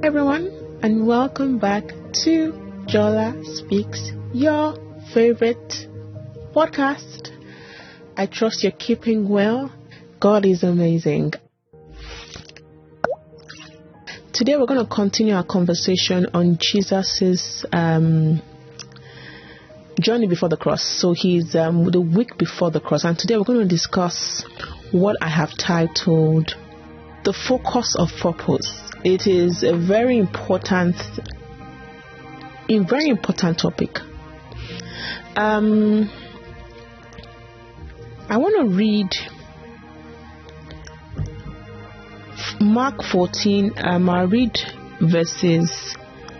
Everyone, and welcome back to Jola Speaks, your favorite podcast. I trust you're keeping well. God is amazing. Today we're going to continue our conversation on Jesus's journey before the cross. So he's the week before the cross, and today we're going to discuss what I have titled the focus of purpose. It is a very important topic. I want to read Mark 14. I'll read verses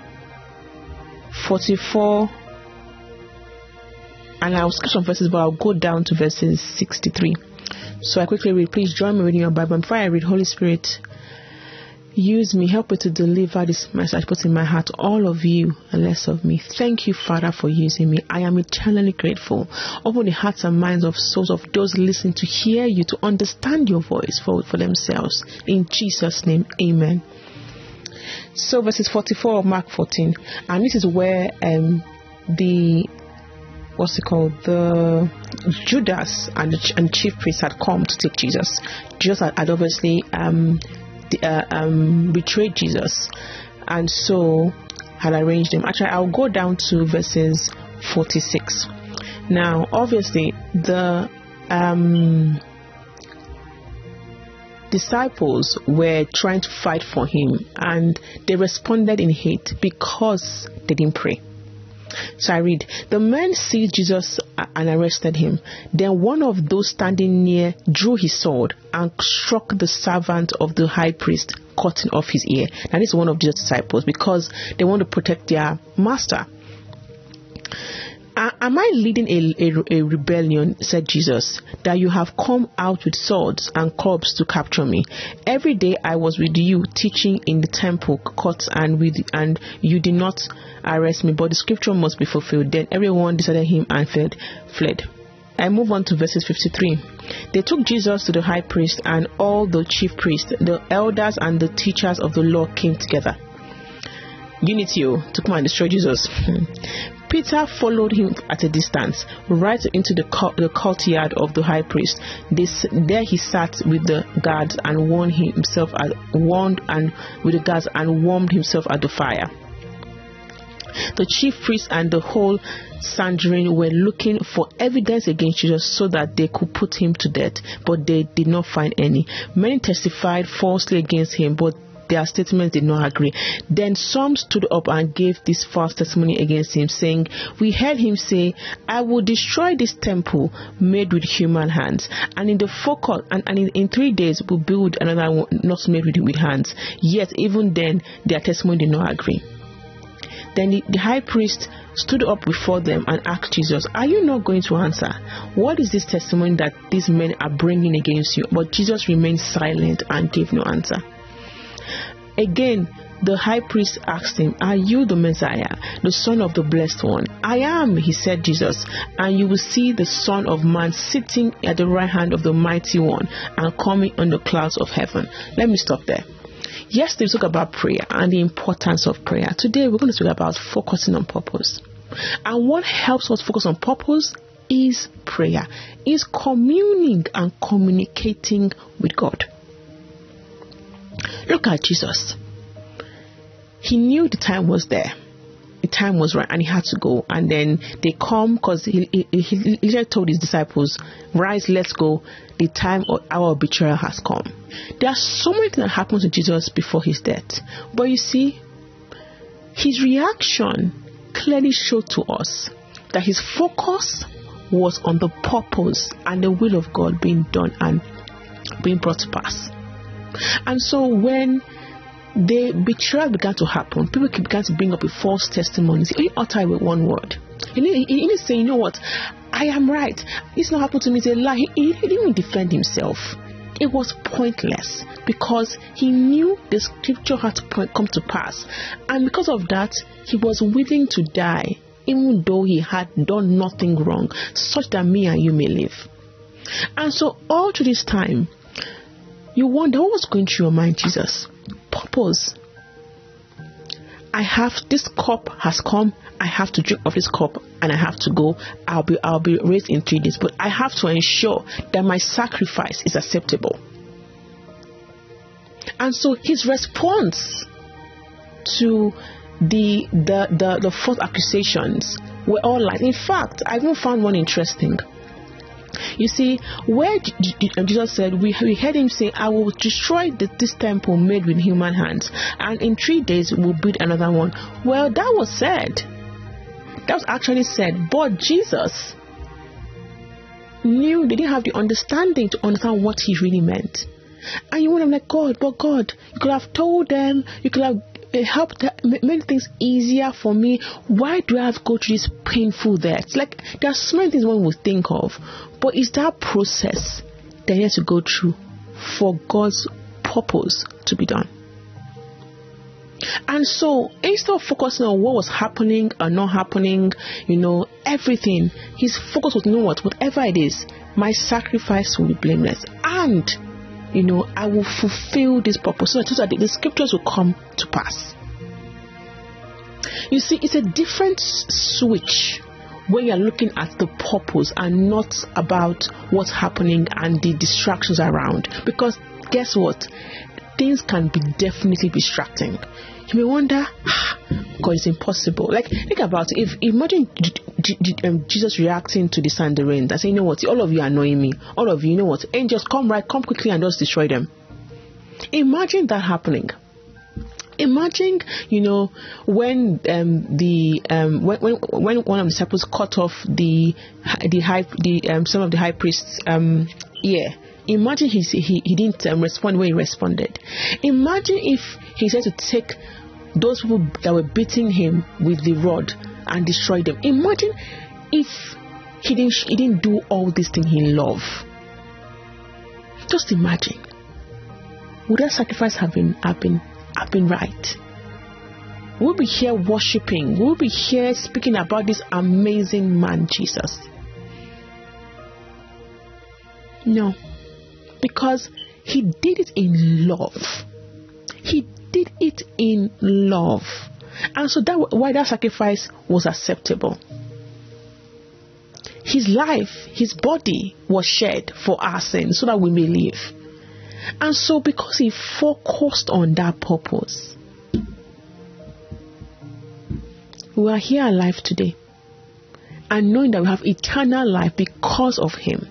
44, and I'll skip some verses, but I'll go down to verses 63. So I quickly read. Please join me reading your Bible. Before I read, Holy Spirit, use me, help me to deliver this message put in my heart, all of you and less of me. Thank you, Father, for using me. I am eternally grateful. Open the hearts and minds of souls of those listening to hear you, to understand your voice for themselves. In Jesus' name, amen. So verses 44 of Mark 14, and this is where the Judas and chief priests had come to take Jesus. Jesus had obviously betrayed Jesus, and so had arranged him. Actually, I'll go down to verses 46. Now, obviously, the disciples were trying to fight for him, and they responded in hate because they didn't pray. So I read, the men seized Jesus and arrested him. Then one of those standing near drew his sword and struck the servant of the high priest, cutting off his ear. And this is one of Jesus' disciples, because they want to protect their master. Am I leading a rebellion, said Jesus, that you have come out with swords and clubs to capture me? Every day I was with you teaching in the temple courts, and you did not arrest me, but the scripture must be fulfilled. Then everyone deserted him and fled. I move on to verses 53. They took Jesus to the high priest, and all the chief priests, the elders, and the teachers of the law came together. Unity to come and destroy Jesus. Peter followed him at a distance, right into the courtyard of the high priest. There he sat with the guards and warmed himself at the fire. The chief priests and the whole Sanhedrin were looking for evidence against Jesus so that they could put him to death, but they did not find any. Many testified falsely against him, but their statements did not agree. Then some stood up and gave this false testimony against him, saying, we heard him say, I will destroy this temple made with human hands, and in 3 days will build another one not made with hands. Yet even then their testimony did not agree. Then the high priest stood up before them and asked Jesus, are you not going to answer? What is this testimony that these men are bringing against you? But Jesus remained silent and gave no answer. Again, the high priest asked him, are you the Messiah, the Son of the Blessed One? I am, he said, Jesus, and you will see the Son of Man sitting at the right hand of the Mighty One and coming on the clouds of heaven. Let me stop there. Yesterday we talked about prayer and the importance of prayer. Today we're going to talk about focusing on purpose. And what helps us focus on purpose is prayer, is communing and communicating with God. Look at Jesus. He knew the time was there. The time was right and he had to go. And then they come because he literally told his disciples, rise, let's go. The time or hour of betrayal has come. There are so many things that happened to Jesus before his death. But you see, his reaction clearly showed to us that his focus was on the purpose and the will of God being done and being brought to pass. And so when the betrayal began to happen, people began to bring up a false testimony. He utter it with one word. He didn't say, you know what, I am right. This not happened to me. It's a lie. He didn't even defend himself. It was pointless because he knew the scripture had to come to pass. And because of that, he was willing to die, even though he had done nothing wrong, such that me and you may live. And so all through this time, you wonder what was going through your mind, Jesus. Purpose. this cup has come. I have to drink of this cup and I have to go. I'll be raised in 3 days, but I have to ensure that my sacrifice is acceptable. And so his response to the false accusations were all lies. In fact, I even found one interesting. You see, where Jesus said, we heard him say, I will destroy this temple made with human hands, and in 3 days we'll build another one. Well, that was said. That was actually said. But Jesus knew they didn't have the understanding to understand what he really meant. And you want to like, God, but God, you could have told them, you could have helped made things easier for me. Why do I have to go through this painful death? Like, there are so many things one would think of, but it's that process that you have to go through for God's purpose to be done. And so instead of focusing on what was happening or not happening, everything, his focus was, whatever it is, my sacrifice will be blameless, and I will fulfill this purpose so that the scriptures will come to pass. You see, it's a different switch when you're looking at the purpose and not about what's happening and the distractions around. Because guess what? Things can be definitely distracting. You may wonder, God, it's impossible. Like, think about it. Imagine Jesus reacting to the Sanhedrin and saying, all of you are annoying me. All of you, angels, come quickly and just destroy them. Imagine that happening. Imagine, when when one of the disciples cut off some of the high priest's ear. Imagine he didn't respond when he responded. Imagine if he said to take those people that were beating him with the rod and destroy them. Imagine if he didn't do all these things he loved. Just imagine. Would that sacrifice have been right? We'll be here worshiping. We'll be here speaking about this amazing man, Jesus. No. Because he did it in love. He did it in love. And so that's why that sacrifice was acceptable. His life, his body was shed for our sins so that we may live. And so because he focused on that purpose, we are here alive today. And knowing that we have eternal life because of him.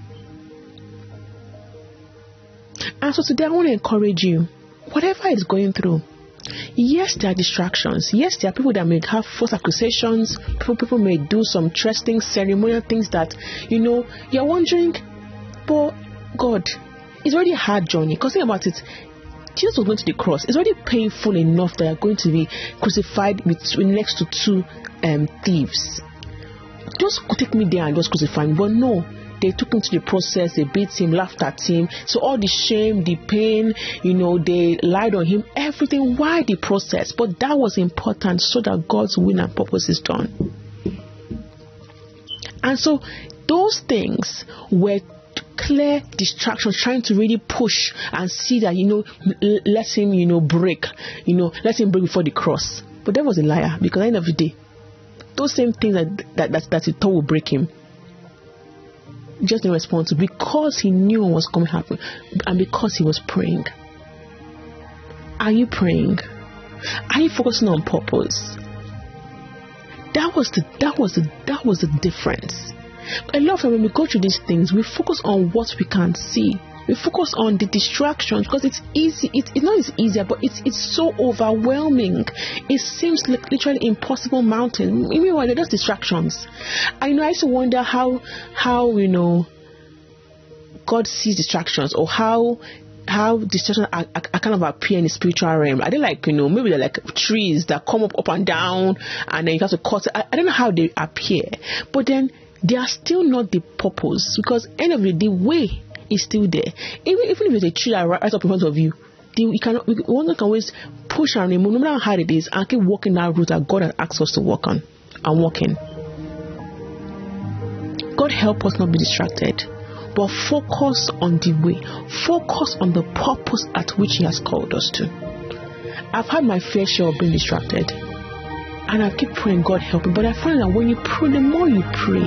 And so today I want to encourage you, whatever is going through, yes, there are distractions. Yes, there are people that may have false accusations. People may do some interesting ceremonial things that, you're wondering, but God, it's already a hard journey. Because think about it, Jesus was going to the cross. It's already painful enough that you're going to be crucified next to 2 thieves. Just take me there and just crucify me. But no. They took him to the process, they beat him, laughed at him. So all the shame, the pain, they lied on him, everything. Why the process? But that was important so that God's will and purpose is done. And so those things were clear distractions, trying to really push and see that, let him, break, let him break before the cross. But that was a liar, because at the end of the day, those same things that he thought would break him, just didn't respond to, because he knew what was going to happen and because he was praying. Are you praying? Are you focusing on purpose? That was the difference. A lot of time when we go through these things, we focus on what we can see. We focus on the distractions because it's easy. It's not as easier, but it's so overwhelming. It seems like literally impossible mountain. Meanwhile, they're just distractions. I used to wonder how God sees distractions, or how distractions are kind of appear in the spiritual realm. I don't maybe they're like trees that come up and down, and then you have to cut it. I don't know how they appear, but then they are still not the purpose, because end of the day, way is still there. Even if it's a tree that right up in front of you, one can always push and remove, no matter how hard it is, and keep walking that route that God has asked us to walk on and walk in. God help us not be distracted, but focus on the way, focus on the purpose at which He has called us to. I've had my fair share of being distracted. And I keep praying, God help me. But I find that when you pray, the more you pray,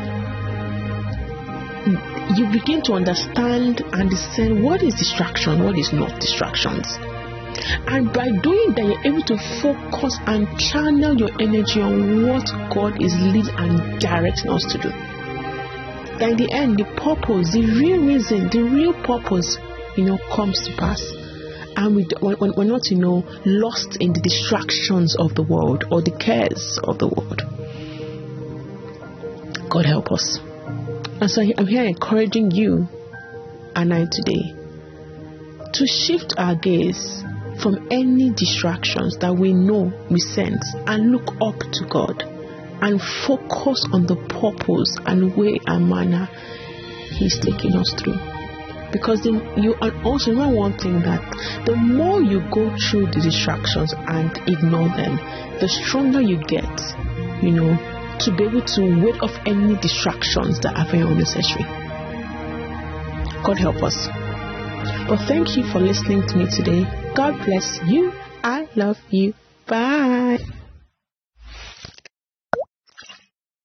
you begin to understand and discern what is distraction, what is not distractions. And by doing that, you're able to focus and channel your energy on what God is leading and directing us to do. That in the end, the purpose, the real reason, the real purpose, comes to pass. And we're not, lost in the distractions of the world or the cares of the world. God help us. And so I'm here encouraging you and I today to shift our gaze from any distractions that we know we sense and look up to God and focus on the purpose and way and manner He's taking us through. Because then you also know one thing, that the more you go through the distractions and ignore them, the stronger you get, to be able to ward off any distractions that are very unnecessary. God help us. But thank you for listening to me today. God bless you. I love you. Bye.